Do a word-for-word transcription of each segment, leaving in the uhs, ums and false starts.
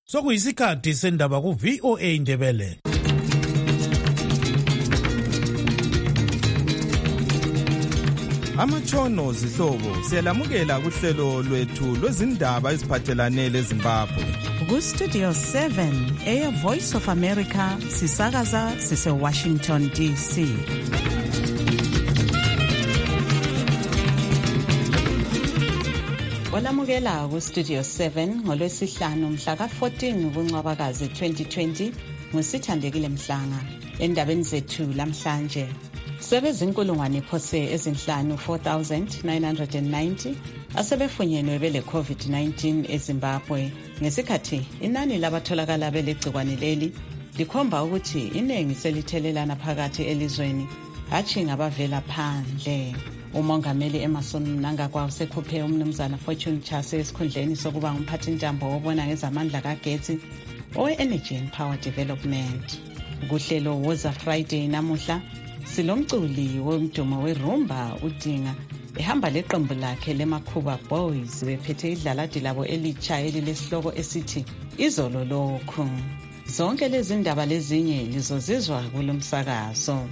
Sokuyisikhathi sendaba ku V O A Indebele. Amatshono zihlobo siyalamukela kuhlelo lwethu lwezindaba eziphathelane leZimbabwe. Ku Studio seven Air Voice of America sisakaza sise Washington D C. Olamukela ku Studio seven ngolwesihlanu mhla ka fourteen kuNcwabakazi twenty twenty ngusithandekile Mhlanga. Endabeni zethu lamhlanje sebezinkulungwane phose ezinhlanu four thousand nine hundred ninety asebefunyenwe bele COVID nineteen eZimbabwe. Ngesikhathi inani labatholakala belegcikwane leli likhomba ukuthi inengi selithelelana phakathi elizweni hatshi ngabavela phandle. Umongameli Emmerson Mnangagwa usekhuphe umnumzana Fortune Chase esikhundleni sokuba ngumphathintambo obona ngezamandla kagetsi owe-Energy and Power Development. Kuhlelo Woza Friday namuhla silomculi womdumo werumba uDinga ehamba leqembu lakhe leMakhuba Boys bephethe idlaladi labo elitsha elilesihloko esithi Izolo Lokhu. Zonke lezi ndaba lezinye lizozizwa kulomsakazo.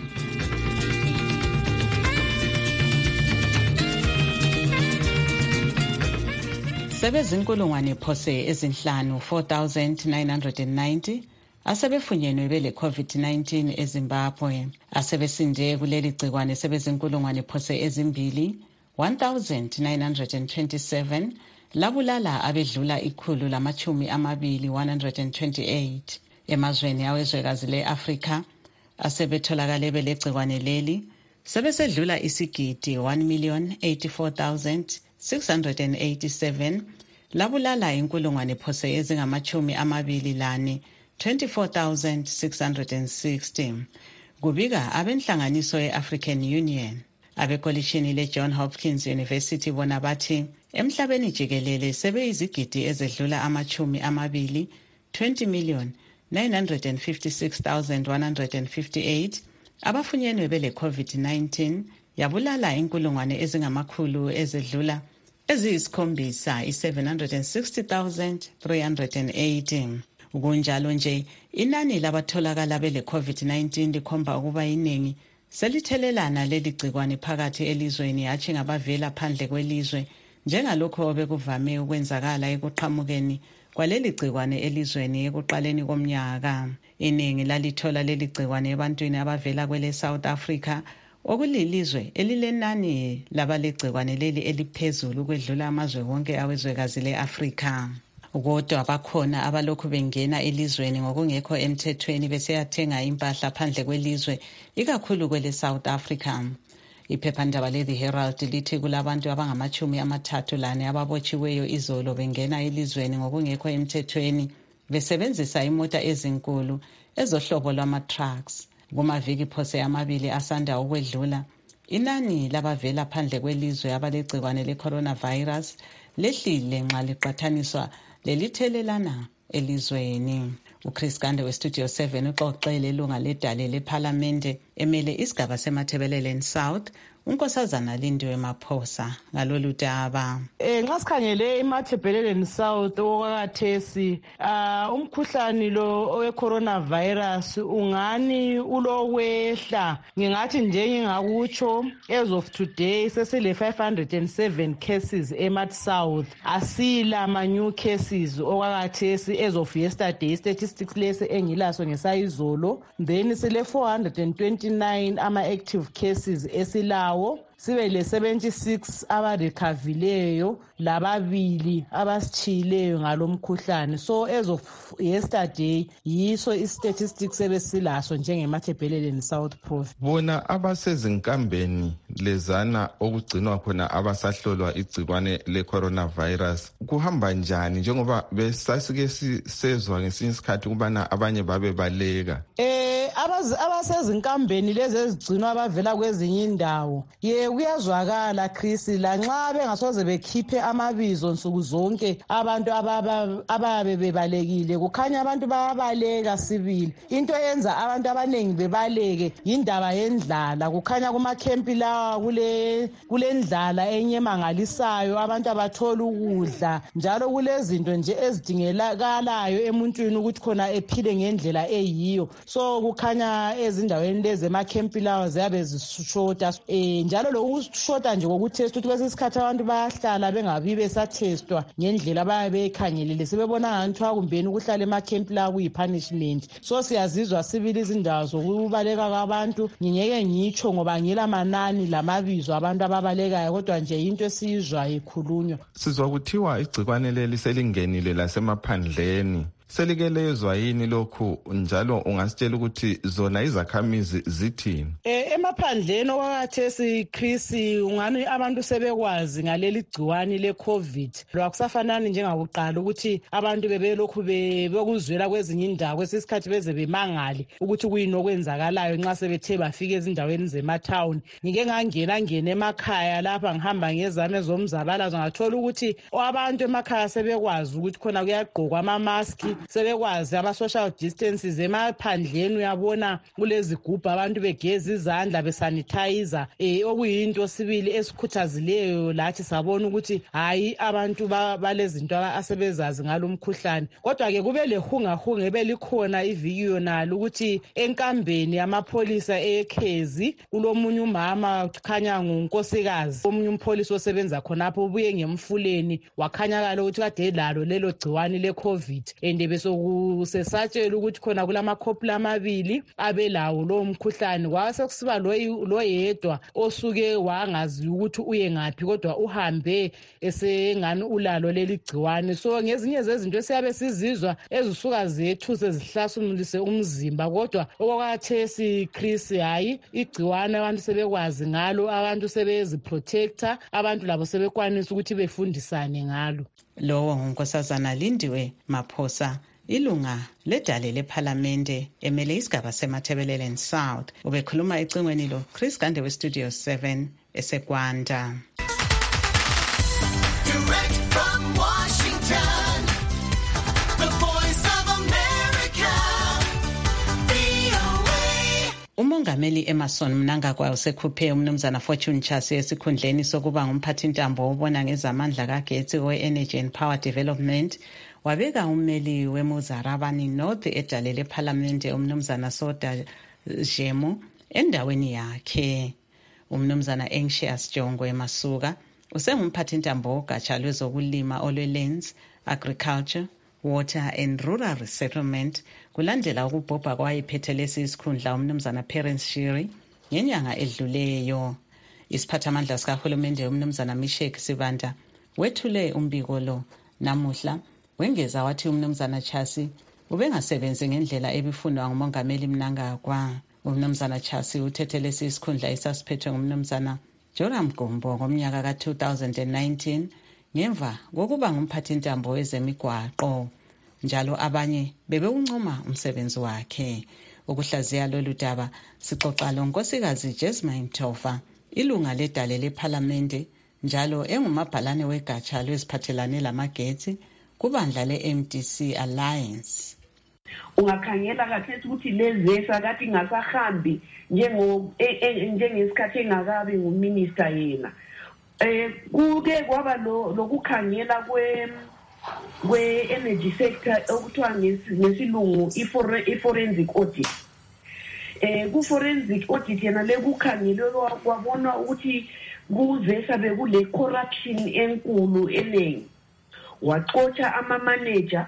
Sebezinkulungwane phose ezinhlanu four thousand nine hundred ninety asebefunyenwe bele COVID nineteen eZimbabwe. Asebesinde kuleli gcikwane sebezinkulungwane phose ezimbili one thousand nine hundred twenty-seven labulala abedlula ikhulu lamachumi amabili one hundred twenty-eight. Emazweni awezwekazi le-Afrika asebetholakale bele gcikwane leli sebesedlula isigidi one million eighty-four thousand six hundred eighty-seven labulala inkulungwane phose ezingamachumi amabili lane twenty-four thousand six hundred sixty. Kubika abenhlanganiso ye-African Union. Abekolishini le-John Hopkins University bona bathi emhlabeni jikelele sebeyizigidi ezedlula amachumi amabili twenty million nine hundred fifty-six thousand one hundred fifty-eight abafunyenwe bele COVID nineteen yabulala inkulungwane ezingamakhulu ezedlula eziyisikhombisa i-seven hundred sixty thousand three hundred eighty. Kunjalo nje inani labatholakala bele COVID nineteen likhomba ukuba iningi selithelelana leli gcikwane phakathi elizweni hatshi ngabavela phandle kwelizwe njengalokho obekuvame ukwenzakala ekuqhamukeni kwaleli gcikwane elizweni ekuqaleni komnyaka. Iningi lalithola leli gcikwane ebantwini abavela kwele South Africa okulilizwe elilenani labalegcikwane leli eliphezulu ukwedlula amazwe wonke awezwekazi le-Afrika. Kodwa bakhona abalokhu bengena elizweni ngokungekho emthethweni beseyathenga impahla phandle kwelizwe ikakhulu kwele South Africa. Iphephandaba le-The Herald lithi kulabantu abangamachumi amathathu lane ababotshiweyo izolo bengena elizweni ngokungekho emthethweni besebenzisa imota ezinkulu ezohlobo lwama-trucks. Kumaviki phose amabili asanda ukwedlula inani labavela phandle kwelizwe abalegcikwane le-coronavirus lehlile nxa liqathaniswa lelithelelana elizweni. uChris Gande weStudio seven uxoxele ilunga ledale lephalamende emele isigaba semathebeleleni South unkosazana Lindiwe Maphosa ngalolu daba. Eh nxa sikhangele emathebeleleni South okwakathesi uh, umkhuhlane lo owe coronavirus ungani ulokwehla. Ngingathi nje ngingakutsho as of today sesile five hundred seven cases eMat South. Asila ama new cases okwakathesi as of yesterday statistics lesi engilaso ngesayizolo. Then sile four hundred twenty-nine ama active cases esilawo sibe le seventy-six abarekhavileyo lababili abasitshileyo ngalomkhuhlane. So as of yesterday yiso istatistics ebesilaso njengemathebheleleni South Province. Bona abasezinkambeni lezana okugcinwa khona abasahlolwa igcikwane le-coronavirus kuhamba njani njengoba besasike sezwa ngesinye isikhathi kubana abanye babe baleka? Eh abasezinkambeni lezi ezigcinwa abavela kwezinye indawo ye kuyazwakala Chris lanxa bengasoze bekhiphe amabizo nsuku zonke abantu ababe bebalekile kukhanya abantu bayabaleka sibili into yenza abantu abanengi bebaleke indaba yendlala kukhanya kuma campi lawa kule kulendlala enyemangalisayo abantu abathola ukudla njalo kulezinto nje ezidingelakalayo emuntwini ukuthi khona ephile ngendlela eyiyo so kukhanya ezindaweni lezi ema-campi lawa ziyabe zishota eh njalo lokushota nje kokutest ukuthi kwesinye isikhathi abantu bayahlala bengabi besathestwa ngendlela abayabe bekhangelele sebebona ngathi akumbeni ukuhlala ema-campi lawa kuyi-punishment so siyazizwa sibili izindawo zokubaleka kwabantu ngingeke ngitsho ngoba ngila manani lamabizo abantu ababalekayo kodwa nje into esiyizwa ikhulunywa. Sizwa kuthiwa igcikwane leli selingenile lasemaphandleni. Selikelezwa yini lokhu njalo ungasitshela ukuthi zona izakhamizi zithini? Eh emaphandleni okwakhathesi Chris ungani abantu sebekwazi ngaleli gciwane leCovid. Lwakusafanani njengakuqala ukuthi abantu bebelokhu bekuzwela kwezinye indawo kwesikhathi beze bemangale ukuthi kuyini okwenzakalayo nxa sebethe bafika ezindaweni zematown. Ngike ngangena ngene emakhaya lapha ngihamba ngezame zomzabalazo ngathola ukuthi abantu emakhaya sebekwazi ukuthi khona kuyagqokwa ama mask sebekwazi ama-social distances emaphandleni uyabona kulezi gubhu abantu begeza izandla besanitizer eh okuyinto sibili esikhuthazileyo lathi sabona ukuthi hayi abantu balezinto asebezazi ngalomkhuhlane kodwa ke kube lehungahunga ebelikhona iviki yonalo ukuthi enkambeni yamapholisa ekhezi kulomunye umama khanya ngunkosikazi omunye umpolisi osebenza khonapho ubuye ngemfuleni wakhanyakala ukuthi kade lalo lelo gciwane leCovid and besokusesatshela ukuthi khona kulamakhopula amabili abelawo lo mkhuhlane kwase kusiba lo yedwa osuke wangazi ukuthi uye ngaphi kodwa uhambe esengani ulalo leli gciwane so ngezinye zezinto esiyabe sizizwa ezisuka zethu sezihlasimulise umzimba kodwa okwakhathesi Chris hayi igciwane abantu sebekwazi ngalo abantu sebeziprotector abantu labo sebekwanisa ukuthi befundisane ngalo. Lowo ngunkosazana Lindiwe Maphosa ilunga ledale lephalamende emele isigaba seMatabeleland South ubekhuluma ecingweni lo Chris Gande we Studio seven eseGwanda. Direct from Washington, the voice of America, V O A. Umongameli Emerson Mnangagwa usekhuphe umnumzana Fortune Chasi esikhundleni sokuba ngumphathintambo obona ngezamandla kagetsi we-Energy and Power Development. Wabeka ummeli weMuzarabani North edale lephalamende umnumzana Soda Jemo endaweni yakhe. Umnumzana Anxious Jongwe Masuka usengumphathintambo ogatsha lwezokulima olwe-Lands, Agriculture, Water and Rural Resettlement kulandela ukubhobha kwayiphethe lesi isikhundla umnumzana Parents Shiri ngenyanga edluleyo. Isiphathamandla sikahulumende umnumzana Mishek Sibanda wethule umbiko lo namuhla wengeza wathi umnumzana Chasi ubengasebenzi ngendlela ebifunwa ngumongameli Mnangagwa. Umnumzana Chasi uthethe lesi isikhundla esasiphethwe ngumnumzana Joram Gombo ngomnyaka ka two thousand nineteen ngemva kokuba ngumphathintambo wezemigwaqo njalo abanye bebewuncoma umsebenzi wakhe. Ukuhlaziya lolu daba sixoxa lo nkosikazi Jasmine Tofa ilunga ledale lephalamende njalo engumabhalane wegatsha lweziphathelane lamagetsi kubandla le-M D C Alliance. Ungakhangela kahle ukuthi lezesa kathi ngasahambi njengo njengesikhathi engakabi nguminister yena. Eh kuke kwaba lo lokukhangela kwe kwe energy sector okuthiwa ngesilungu i-forensic audit. Eh ku forensic audit yana lekukhangelelwa kwabona ukuthi kuzesa bekule corruption enkulu eningi. Waxotsha ama manager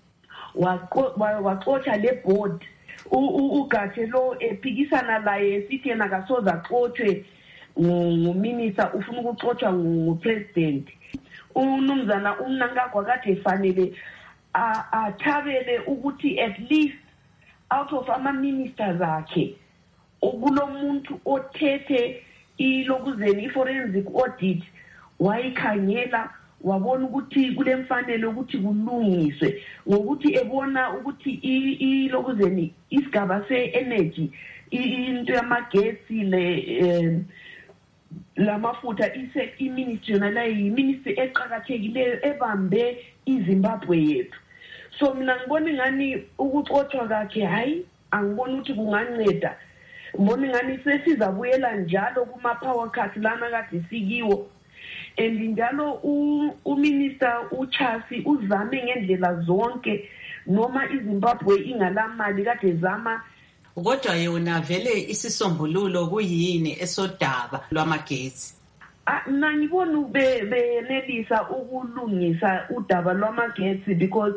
waxotsha le board ugatshe lo ephikisana laye sithi yena kasoza axothwe nguminister ufuna ukuxothwa ngupresident. Umnumzana uMnangagwa kade efanele athabele ukuthi at least out of ama ministers akhe ukulomuntu othethe ilokuzeni i-forensic audit wayikhangela wabona ukuthi kulemfanele ukuthi kulungiswe ngokuthi ebona ukuthi ilokuzeni isigaba se-energy into yamagetsi le lamafutha ise iministry yona la yiministry eqhakathekileyo ebambe iZimbabwe yethu. So mina ngibona ngani ukuxoxwa kwakhe hayi angibona ukuthi kunganceda. Ngibona ngani sesizabuyela njalo kuma power cut lana kade sikiwo. And njalo uminister uChasi uzame ngendlela zonke noma iZimbabwe ingalamali kade zama. Kodwa yona vele isisombululo kuyini esodaba lwamagetsi? Na ngibona benelisa ukulungisa udaba lwamagetsi because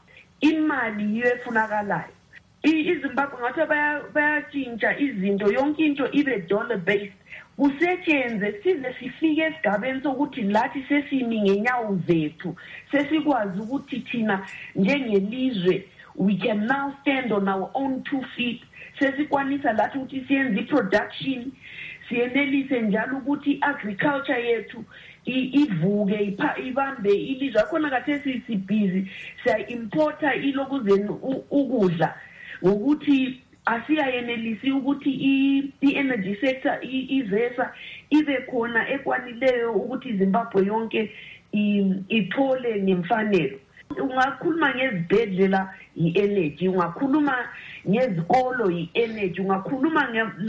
imali yefunakalayo. iZimbabwe ngathi bayatshintsha izinto yonke into ibe dollar based. Kusetshenzwe size sifike esigabeni sokuthi lathi sesimi ngenyawo zethu sesikwazi ukuthi thina njengelizwe we can now stand on our own two feet. Sesikwanisa lathi ukuthi siyenze iproduction siyenelise njalo ukuthi agriculture yethu ivuke ibambe ilizwe khona kathesi sibhizi siya importa ilokuzeni ukudla ngokuthi asiyayenelisi ukuthi i-energy sector izesa ibe khona ekwanileyo ukuthi iZimbabwe yonke ithole ngemfanelo. Ungakhuluma ngezibhedlela i-energy, ungakhuluma ngezikolo i-energy, ungakhuluma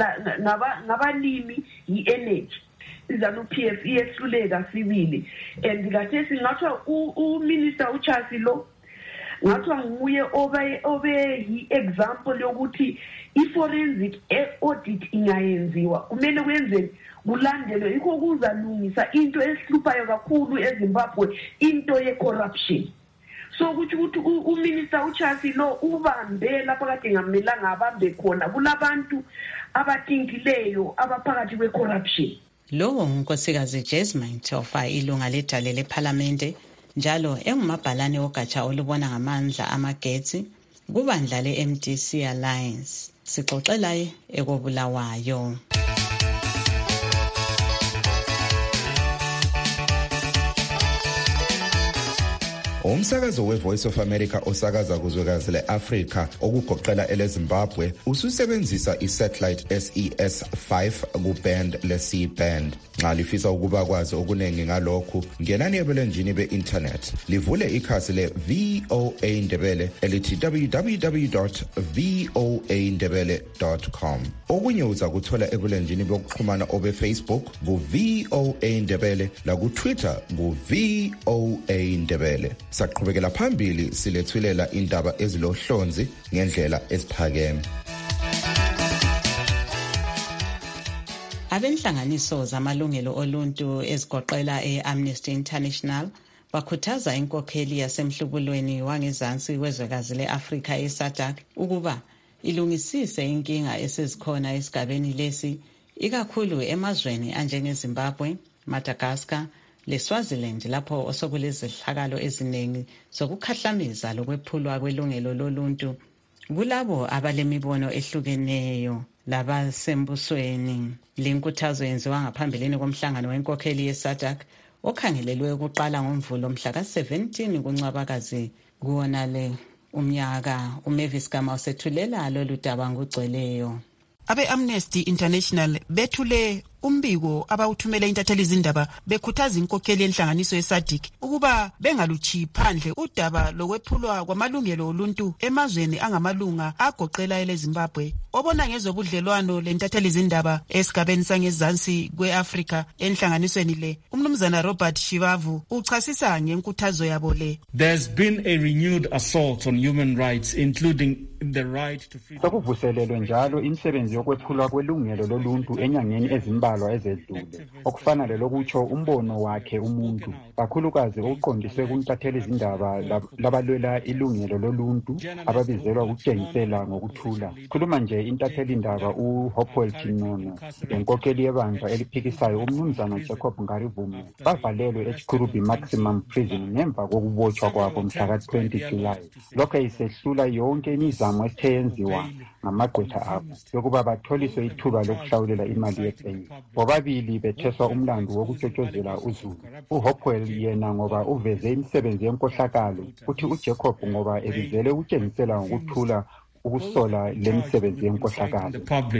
ngabalimi i-energy. Izanu P F iyehluleka sibili and kathesi ngathi uminister uChasi lo ngathi nguye obe obe i-example yokuthi i-forensic audit ingayenziwa kumele kwenzeni kulandelwe ikho kuzalungisa into esihluphayo kakhulu eZimbabwe into ye-corruption. So ukuthi ukuthi uminister uChasi lo ubambe lapha kade ngamelanga abambe khona kulabantu abathinkileyo abaphakathi kwe-corruption. Lo unkosikazi Jasmine Tofa ilunga ledale leParliament njalo engumabhalane ogatsha olubona ngamandla amagetsi kubandla le-M D C Alliance. Sixoxela ekobulawayo. Umsakazo weVoice of America osakaza kuzwekazi leAfrika okugoqela eleZimbabwe ususebenzisa isatellite S E S five kuband le-C band. Nxa lifisa ukuba kwazi okunengi ngalokhu ngenani ebulenjini be-internet livule ikhasi le-V O A Ndebele elithi w w w dot v o a ndebele dot com. Okunye uza kuthola ebulenjini bokuxhumana obe-Facebook ku-V O A Ndebele laku-Twitter ku-V O A Ndebele. Saqhubekela phambili silethulela indaba ezilohlonzi ngendlela esiphakeme. Abenhlanganiso zamalungelo oluntu ezigoqela e-Amnesty International bakhuthaza inkokheli yasemhlubulweni wangezansi kwezwekazi le-Afrika e-SADC ukuba ilungisise inkinga esezikhona esigabeni lesi ikakhulu emazweni anjengeZimbabwe, Madagascar leSwaziland lapho osokulezehlakalo eziningi zokukhahlameza lokwephulwa kwelungelo loluntu kulabo abalemibono ehlukeneyo labasembusweni. Linkuthazo yenziwa ngaphambilini komhlangano wenkokheli ye-SADC okhangelelwe ukuqala ngomvulo mhla ka-seventeen kuNcwabakazi kuwonale umnyaka. uMavis Gama usethulela lolu daba ngugcweleyo. Abe-Amnesty International bethule umbiko abawuthumele intatheli izindaba bekhuthaza inkokheli yenhlanganiso ye-SADC ukuba bengaluchiyi phandle udaba lokwephulwa kwamalungelo oluntu emazweni angamalunga agoqela eleZimbabwe. Obona ngezobudlelwano lentatheli izindaba esigabeni sangezansi kwe-Afrika enhlanganisweni le, umnumzana Robert Shivavu uchasisa ngenkuthazo yabo le. There's been a renewed assault on human rights including the right to freedom. Sokuvuselelwe njalo imisebenzi yokwephulwa kwelungelo loluntu enyangeni ezimbalwa ezedlule okufana lelokutsho umbono wakhe umuntu kakhulukazi okuqondiswe kuntatheli izindaba labalwela ilungelo loluntu ababizelwa ukutshengisela ngokuthula. Khuluma nje intatheli indaba uHopewell Chinono lenkokheli yebandla eliphikisayo umnumzana Jacob Ngarivumo bavalelwe eChikurubi Maximum Prison ngemva kokubotshwa kwabo mhla ka twenty July. Lokho isehlula yonke imizamo esithe yenziwa ngamagqwetha abo yokuba batholiswe ithuba lokuhlawulela imali yeBank. Bobabili betheswa umlando wokutshotshozela uZulu. uHopewell yena ngoba uveze imisebenzi yenkohlakalo uthi uJacob ngoba ebizele ukutshengisela ngokuthula ukusola lemisebenzi yenkohlakalo. The public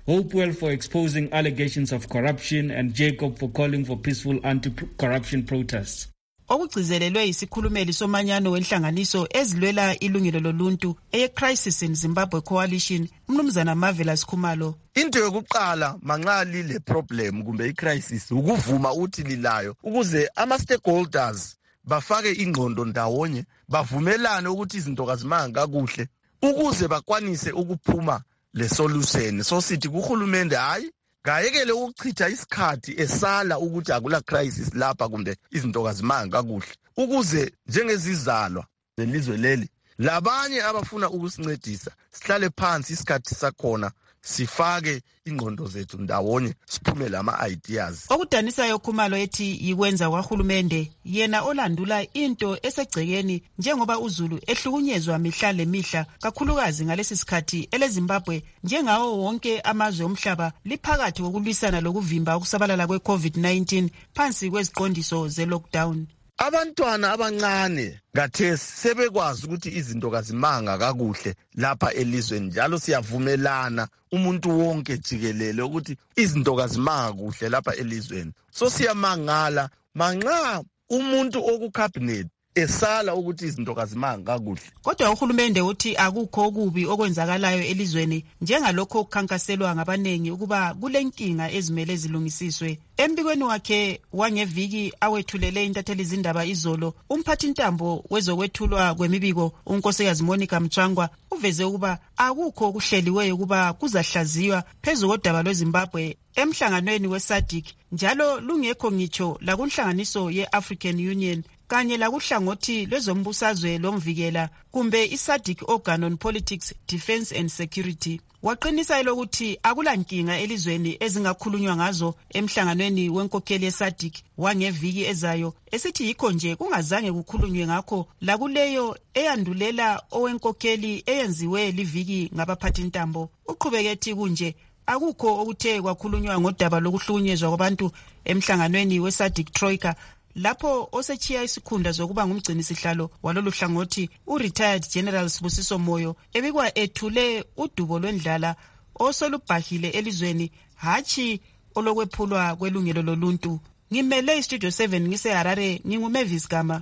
Hopewell for exposing allegations of corruption, and Jacob for calling for peaceful anti-corruption protests. Okugcizelelwe isikhulumeli somanyano wenhlanganiso ezilwela ilungelo loluntu eye-Crisis in Zimbabwe Coalition, umnumzana Marvelous Khumalo. Into yokuqala manxa lile problem kumbe i-crisis ukuvuma uthi lilayo ukuze ama-stakeholders bafake ingqondo ndawonye, bavumelane ukuthi izinto kazimanga kakuhle ukuze bakwanise ukuphuma le solution. So sithi kuhulumende hayi ngayekele ukuchitha isikhathi esala ukuthi akula crisis lapha kumbe izinto kazimanga kakuhle, ukuze njengezizalwa zelizwe leli labanye abafuna ukusincedisa sihlale phansi isikhathi sakhona sifake ingqondo zethu ndawonye siphume lama ideas. Okudanisayo Khumalo ethi yikwenza kwahulumende yena olandula into esegcekeni njengoba uZulu ehlukunyezwa mihla lemihla kakhulukazi ngalesi sikhathi eleZimbabwe njengawo wonke amazwe omhlaba liphakathi kokulwisana lokuvimba ukusabalala kwe-COVID nineteen phansi kweziqondiso ze-lockdown. Abantwana abancane ngathesi sebekwazi ukuthi izinto kazimanga kakuhle lapha elizweni, njalo siyavumelana umuntu wonke jikelele ukuthi izinto kazimanga kuhle lapha elizweni. So siyamangala manxa umuntu okucabinet esala ukuthi izinto kazimanga kakuhle. Kodwa uhulumende uthi akukho okubi okwenzakalayo elizweni njengalokho okukhankaselwa ngabanengi ukuba kulenkinga ezimele zilungisiswe. Embikweni wakhe wangeviki awethulele intatheli izindaba izolo, umphathintambo wezokwethulwa kwemibiko uNkosikazi Monica Mchangwa uveze ukuba akukho okuhleliweyo ukuba kuzahlaziywa phezu kodaba lweZimbabwe emhlanganweni we-SADC, njalo lungekho ngitsho lakunhlanganiso ye-African Union kanye lakuhlangothi lwezombusazwe lomvikela kumbe i-SADC Organ on Politics, Defence and Security. Waqinisa elokuthi akulankinga elizweni ezingakhulunywa ngazo emhlanganweni wenkokheli ye-SADC wangeviki ezayo, esithi yikho nje kungazange kukhulunywe ngakho lakuleyo eyandulela owenkokheli eyenziwe liviki ngabaphathintambo. Uqhubeke kunje akukho okuthe kwakhulunywa ngodaba lokuhlukunyezwa kwabantu emhlanganweni we-SADC Troika, lapho osechiya isikhundla zokuba ngumgcini sihlalo walolu hlangothi u-retired General Sibusiso Moyo ebikwa ethule udubo lwendlala osolubhahile elizweni, hachi olokwephulwa kwelungelo loluntu. Ngimele iStudio seven ngise Harare, nginguMavis Gama.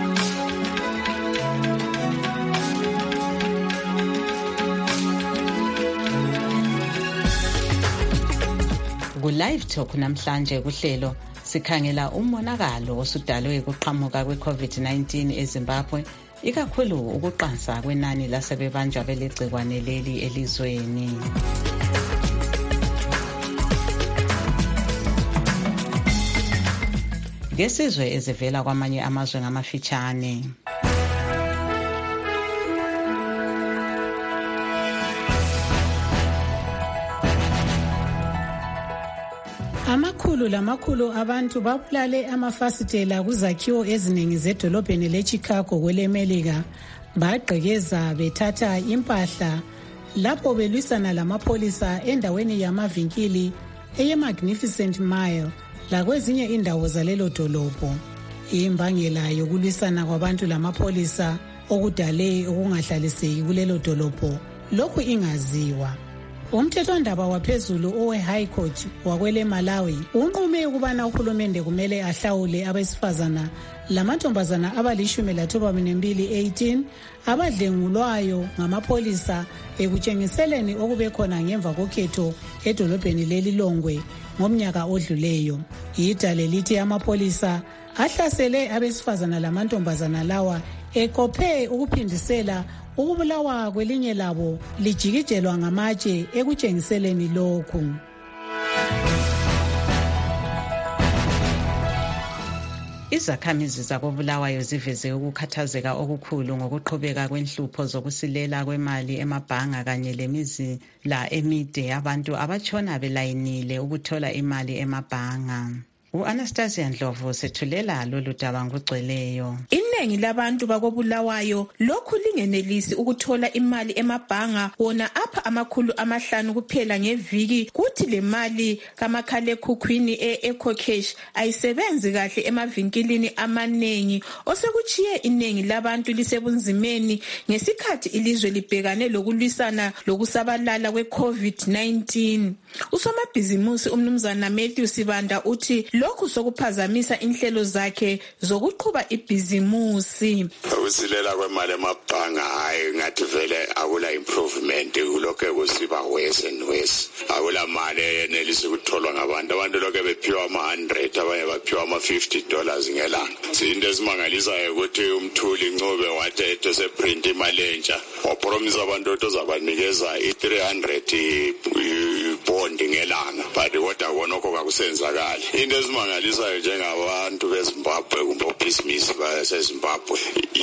Ku-Live Talk namhlanje kuhlelo sikhangela umonakalo osudalwe ukuqhamuka kwe-COVID nineteen eZimbabwe, ikakhulu ukuqansa kwenani lasebebanjwa belegcikwane leli elizweni. Ngesizwe ezivela kwamanye amazwe ngamafitshane. Amakhulu lamakhulu abantu babulale amafasitela kuzakhiwo eziningi zedolobheni leChicago kwelemelika, bagqekeza bethatha impahla lapho belwisana lamapholisa endaweni yamavinkili eye-Magnificent Mile lakwezinye indawo zalelo dolobho. Imbangela yokulwisana kwabantu lamapholisa okudale okungahlaliseki kulelo dolobho lokhu ingaziwa. Umthethwandaba waphezulu owe-High Court wakwele Malawi unqume ukubana uhulumende kumele ahlawule abesifazana lamantombazana abalishumi lathoba mbili eighteen abadlengulwayo ngamapholisa ekutshengiseleni okubekhona ngemva kokhetho edolobheni lelilongwe ngomnyaka odluleyo. Idale lithi amapholisa ahlasele abesifazana lamantombazana lawa ekophe ukuphindisela ukubulawa kwelinye labo lijikijelwa ngamatshe ekutshengiseleni lokhu. Izakhamizi zakobulawayo ziveze ukukhathazeka okukhulu ngokuqhubeka kwenhlupho zokusilela kwemali emabhanga kanye lemizila emide yabantu abatshona belayinile ukuthola imali emabhanga. U-Anastasia Ndlovu sethulela lolu daba ngokugcweleyo. Iningi labantu bakobulawayo lokhu lingenelisi ukuthola imali emabhanga wona apha amakhulu amahlanu kuphela ngeviki, kuthi le mali kamakhalekhukhwini e-EcoCash ayisebenzi kahle emavinkilini amanengi, osekuchiye iningi labantu lisebunzimeni ngesikhathi ilizwe libhekane lokulwisana lokusabalala kwe-COVID nineteen. Usomabhizimusi umnumzana Matthew Sibanda uthi lokhu sokuphazamisa inhlelo zakhe zokuqhuba ibhizimusi. Ukusilela kwemali emabhanga hayi ngathi vele akula improvement, kulokho kusiba worse and worse. Akula mali enelisi ukutholwa ngabantu. Abantu lokho bephiwa ama one hundred, abanye baphiwa ama fifty dollars ngelanga. Into esimangalisayo ukuthi umthuli Ncube wathi ethose print imali entsha, wapromise abantu ukuthi uzabanikeza i three hundred bond ngelanga, but kodwa konokho kakusenzakali. Into esimangalisayo njengabantu beZimbabwe kumbe obhizinisi baseZimbabwe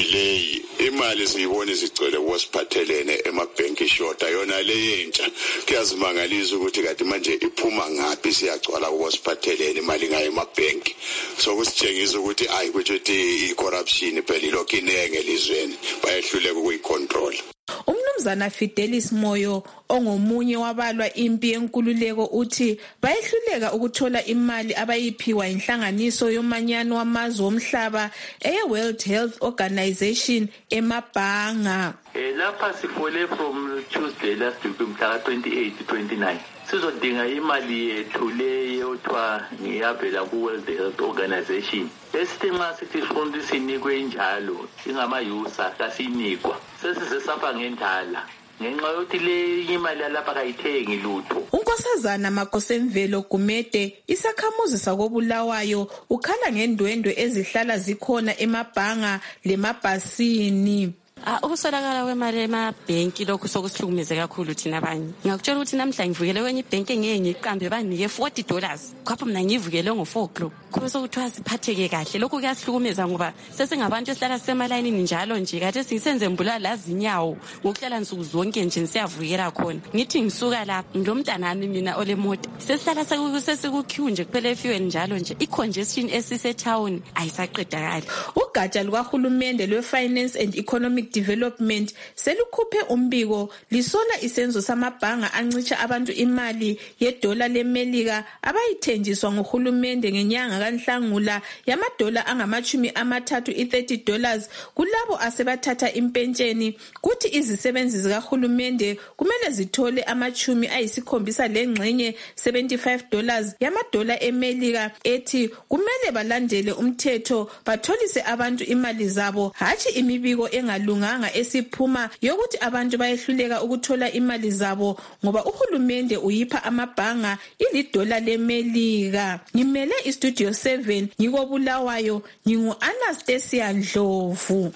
ile imali siyibona izigcwele kwasiphathelene emabhenki shota, yona le yentsha kuyazimangalisa ukuthi kade manje iphuma ngaphi, siyagcwala kwasiphathelene imali ngayo emabhenki. So kusitshengisa ukuthi ayi kuthi i-corruption phela ilokhu inenge elizweni, bayehluleka ukuyicontrol. Umnumzana Fidelis Moyo ongomunye wabalwa impi yenkululeko uthi bayehluleka ukuthola imali abayiphiwa inhlanganiso yomanyano wamazwe omhlaba eye-World Health Organization emabhanga. Eh, lapha sifole from Tuesday last week umhla twenty-eight twenty-nine. Sizodinga imali yethu leyo thwa ngiyavela ku-World Health Organization. Esithi nxa sithi sifundi sinikwe njalo ingamayusa kasinikwa. Sesize safa ngendala. Ngenxa yokuthi le imali yalapha kayithengi lutho. Unkosazana Makosemvelo Gumede isakhamuzi sakobulawayo ukhala ngendwendwe ezihlala zikhona emabhanga lemabhasini. Ah, ukuswelakala kwemali emabhenki lokhu sokusihlukumeze kakhulu thina abanye. Ngakutshela ukuthi namhla ngivukele kwenye ibhenki engeke ngiqambe banike forty dollars. Khapha mina ngivukele ngo four o'clock. Kube sokuthiwa siphatheke kahle. Lokhu kuyasihlukumeza ngoba sesingabantu esihlala sisemalayini njalo nje kade sisenze mbulala lazi inyawo ngokuhlala nsuku zonke nje siyavukela khona. Ngithi ngisuka lapha ngilomntanami mina ole moto. Sesihlala sesikuqueue nje kuphela efiweni njalo nje. I-congestion esise town ayisaqedakali. Ugatsha lukahulumende lwe-Finance and Economic Development selukhuphe umbiko lisola isenzo samabhanga ancitsha abantu imali yedola lemelika abayithenjiswa ngohulumende ngenyanga kaNhlangula yamadola angamachumi amathathu i-thirty dollars kulabo asebathatha impentsheni, kuthi izisebenzi zikahulumende kumele zithole amachumi ayisikhombisa lengxenye seventy-five dollars yamadola emelika ethi kumele balandele umthetho batholise abantu imali zabo, hatshi imibiko engalunganga esiphuma yokuthi abantu bayehluleka ukuthola imali zabo ngoba uhulumende uyipha amabhanga ilidola lemelika. Ngimele istudio seven ngikobulawayo, ngingu Anastasia Ndlovu.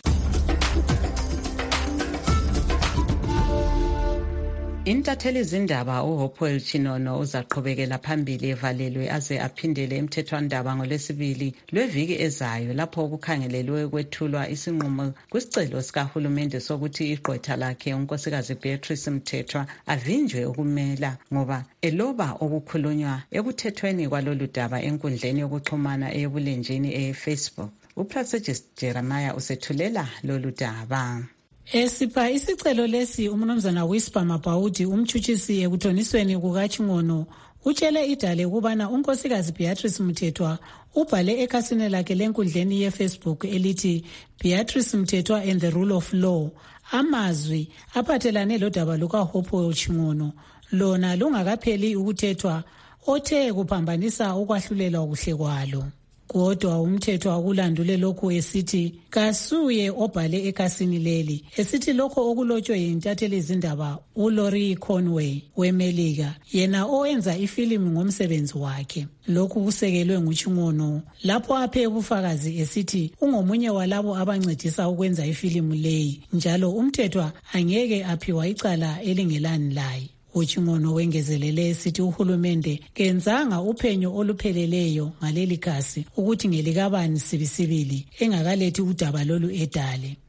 Intatheli zindaba uHopewell Chinono uzaqhubekela phambili evalelwe aze aphindele emthethwandaba ngolwesibili lweviki ezayo lapho kukhangelelwe kwethulwa isinqumo kwisicelo sikahulumende sokuthi igqwetha lakhe unkosikazi Beatrice Mthethwa avinjwe ukumela ngoba eloba okukhulunywa ekuthethweni kwalolu daba enkundleni yokuxhumana eyebulenjini eFacebook. uPrasejis Jeremiah usethulela lolu daba. Esipha isicelo lesi umnumzana Whisper Mabhaudi umtshutshisi ekuthonisweni kukaChingono utshele idale ukubana unkosikazi Beatrice Mthethwa ubhale ekhasini lakhe lenkundleni yeFacebook elithi Beatrice Mthethwa and the Rule of Law, amazwi aphathelane lodaba lukaHopewell Chingono lona lungakapheli ukuthethwa othe kuphambanisa ukwahlulelwa kuhle kwalo. Kodwa umthetho akulandule lokhu esithi kasuye obhale ekhasini leli esithi lokho okulotshwe yintatheli izindaba uLaurie Conway wemelika yena owenza ifilimu ngomsebenzi wakhe. Lokhu kusekelwe nguChingono lapho aphe ubufakazi esithi ungomunye walabo abancedisa ukwenza ifilimu leyi njalo umthethwa angeke aphiwa icala elingelani laye. uChingono wengezelele esithi uhulumende kenzanga uphenyo olupheleleyo ngaleli khasi ukuthi ngelikabani sibisibili engakalethi udaba lolu edale.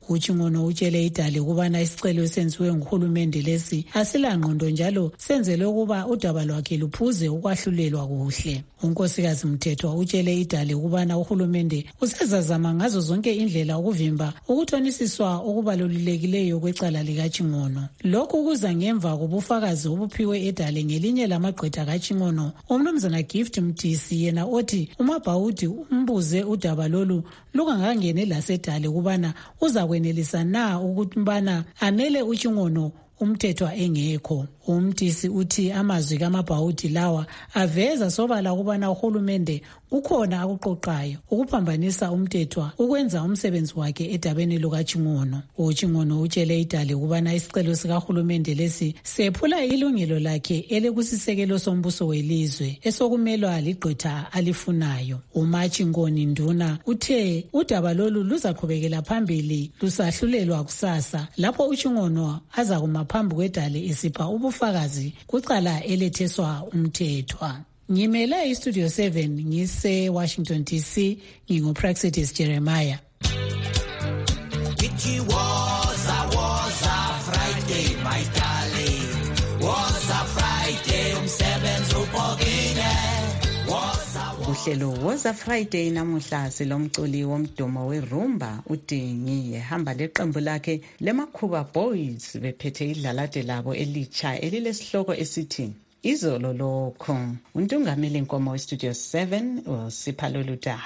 uChingono utshele iDale ukubana isicelo esenziwe nguhulumende lesi asilangqondo njalo senzelwe ukuba udaba lwakhe luphuze ukwahlulelwa kuhle. uNkosikazi Mthethwa utshele iDale ukubana uhulumende usezazama ngazo zonke indlela ukuvimba ukuthonisiswa okubalulekileyo kwecala likaChingono. Lokhu kuza ngemva kobufakazi obuphiwe eDale ngelinye lamagqwetha kaChingono, umnumzana Gift Mtisi, yena othi uMabhawudi umbuze udaba lolu lungangangene laseDale ukubana uzakwenelisa na ukubana amele uChingono uMthethwa engekho. Umtisi uthi amazwi kaMabhawudi lawa aveza sobala ukubana uhulumende ukhona akuqoqayo ukuphambanisa uMthethwa ukwenza umsebenzi wakhe edabeni lukaChingono. uChingono utshele iDale ukubana isicelo sikahulumende lesi sephula ilungelo lakhe elekusisekelo sombuso welizwe esokumelwa ligqwetha alifunayo. uMachingoni Nduna uthe udaba lolu luzaqhubekela phambili lusahlulelwa kusasa lapho uChingono azakuma phambi kweDale esipha ubufakazi kucala eletheswa uMthethwa. Ngimele iStudio seven ngise Washington D C, nginguPraxidis Jeremiah. It was a was a Friday, my darling. Was a Friday, umsebenzi ubhokile. Uhlelo Woza Friday namuhla silomculi womdumo werumba uDingi ehamba leqembu lakhe leMakhuba Boys bephethe idlalade labo elitsha elilesihloko esithi Izolo lokho. Untungameli Nkomo weStudio seven usipha lolu daba.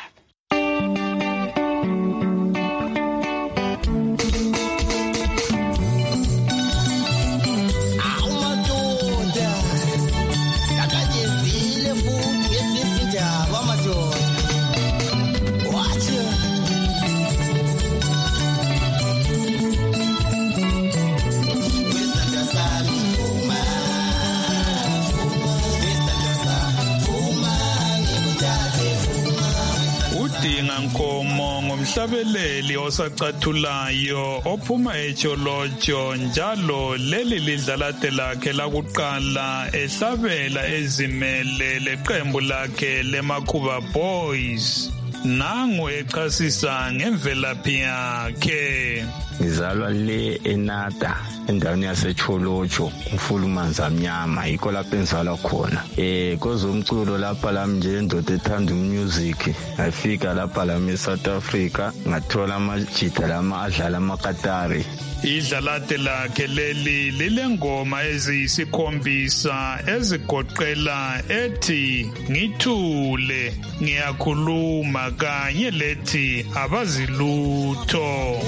Nkomo ngomhlabeleli osacathulayo ophuma ejolojo njalo leli lidlalade lakhe lakuqala ehlabela ezimele leqembu lakhe leMakhuba Boys. Nangu echasisa ngemvelaphi yakhe. Ngizalwa le eNada endaweni yaseCholocho uMfulumanzi amnyama yikho lapho engizalwa khona. Eh kozomculo lapha lami nje indoda ethanda umusic ngafika lapha lami eSouth Africa ngathola amajita lama adlala amakatari. Idlalade lakhe leli lilengoma eziyisikhombisa ezigoqela ethi ngithule ngiyakhuluma kanye lethi abazilutho.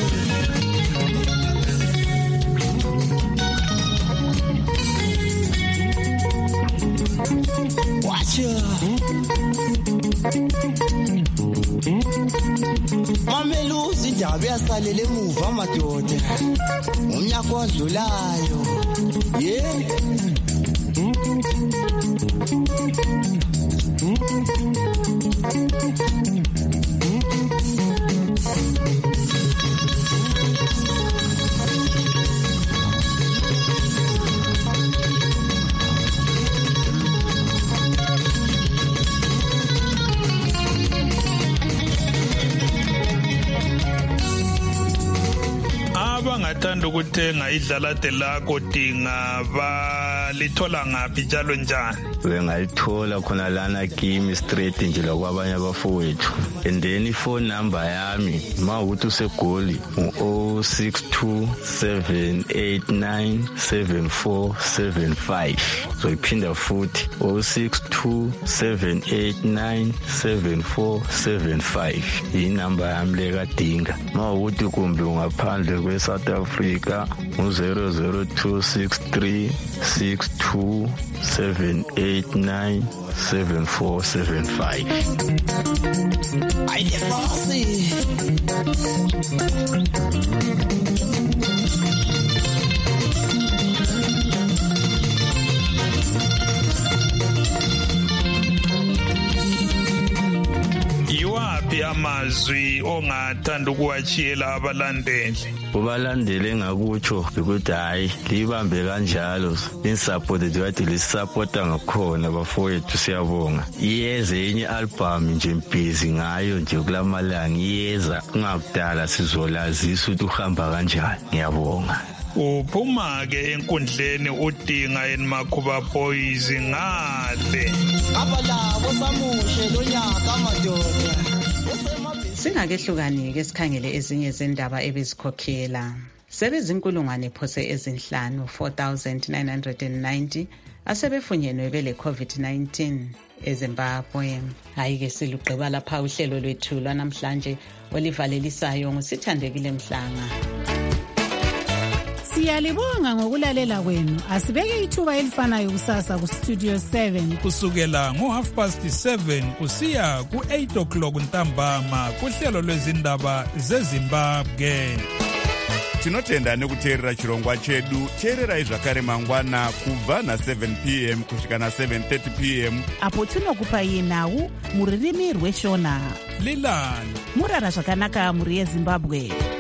Mamelusi indaba yasalela emuva amadoda umnyaka odlulayo yeah Abangathanda ukuthenga idlalade lakho Dinga balithola ngaphi njalo njani? Bengalithola khona lana kimi straight nje lakwabanye abafowethu. And then iphone number yami mawukuthi usegoli zero six two seven eight nine seven four seven five. So iphinda futhi zero six two seven eight nine seven four seven five. Inamba yami leka Dinga. Mawukuthi kumbe ungaphandle kwe South Africa zero zero two six three six two seven eight nine seven four seven five. I never see. Yiwaphi amazwi ongathanda ukuwachiyela abalandeli? ubalandele ngakutsho ukuthi hayi libambe kanjalo insupport kade lisupporta ngakhona bafowethu siyabonga. Iyeze enye album nje busy ngayo nje kulamalanga iyeza ngakudala sizolazisa ukuthi uhamba kanjani. Ngiyabonga. Uphuma-ke enkundleni udinga enmakhuba boys ngale abalabo samushe lonyaka madoda. Singakehlukani-ke sikhangele ezinye zendaba ebezikhokhela. Sebezinkulungwane phose ezinhlanu four thousand nine hundred ninety asebefunyenwe bele COVID nineteen eZimbabwe. Hayi-ke silugqiba lapha uhlelo lwethu lwanamhlanje olivalelisayo nguSithandekile Mhlanga. Siyalibonga ngokulalela kwenu. Asibeke ithuba elifanayo kusasa ku Studio seven kusukela ngo half past seven kusiya ku eight o'clock ntambama kuhlelo lwezindaba zeZimbabwe. Tinotenda nekuteerera chirongwa chedu. Teererai zvakare mangwana kubva na seven p m kusvika na seven thirty p m apo tinokupai nhau muririmi rweshona. Lilani murara zvakanaka muri yeZimbabwe.